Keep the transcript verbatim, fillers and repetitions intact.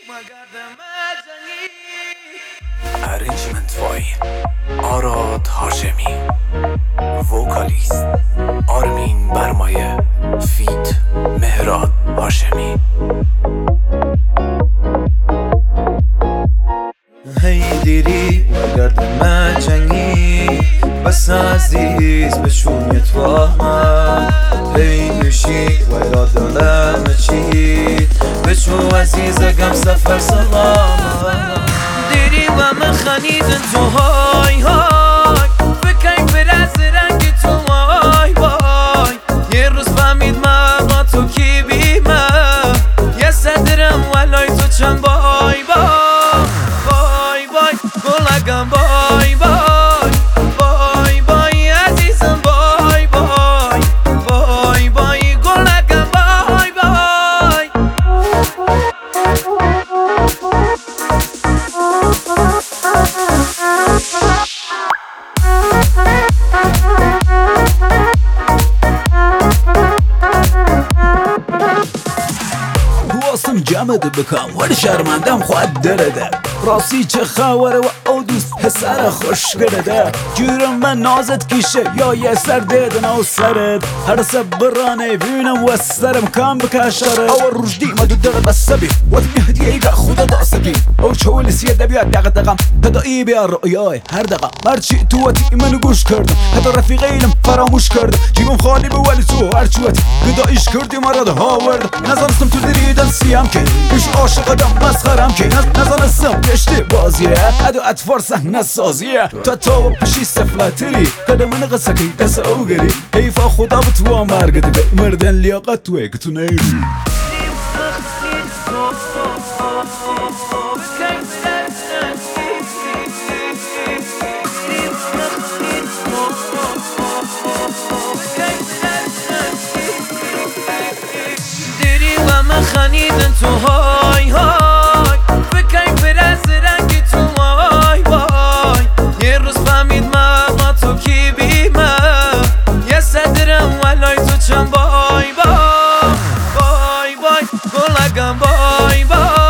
Arrangement by Arad Hashemi. Vocalist Armin Barmaye. Feat Mehrad Hashemi. هی دیری گردم جنگی بس عزیز بشون تو من هی میشی و یادم چی بچو عزیزگم سفر سلام دیری و من خنیدن تو های های فکر پر از رنگ تو وای وای یه روز فهمید من با تو کی بیمم یه صدرم ولای تو چند بای بای گلگم بای بای بای بای عزیزم بای بای بای بای گلگم بای بای خواستم جمعت بکن ولی شرمندم خواهد درده راستی چه خبره و او دوست پسر خوش کرده جورم من نازت کیشه یا یه سر دیدن او سرت هر سبرانه بینم و سرم کام بکشاره او رجدی ما دو دقه بسبی و دمی هدیه ایگه خدا داسبی او چولی سیه دبیاد دقه دقم تدایی بیا رؤیای هر دقه مرچی تو واتی منو گوش کردم حتی رفیقینم فراموش کردم جیبم خالی به ولی تو هرچی واتی گدایش کردی مراد هاورد نزانستم تو دریدن سیام که ایش عاشق دم مسخرم که نزانستم گشتی بازیه ادو اتفار صحنه سازیه تا تو پشی سفلاتری قدم من قصه کی دست او گری حیفا خدا به تو مرگ دیگه مردن لیاقت توی که تو نیری من خنیدن تو های های فکر پر از رنگ تو وای وای یه روز فهمید من با تو کی بیمم یه صدرم ولای تو چند بای بای بای بای گلگم بای بای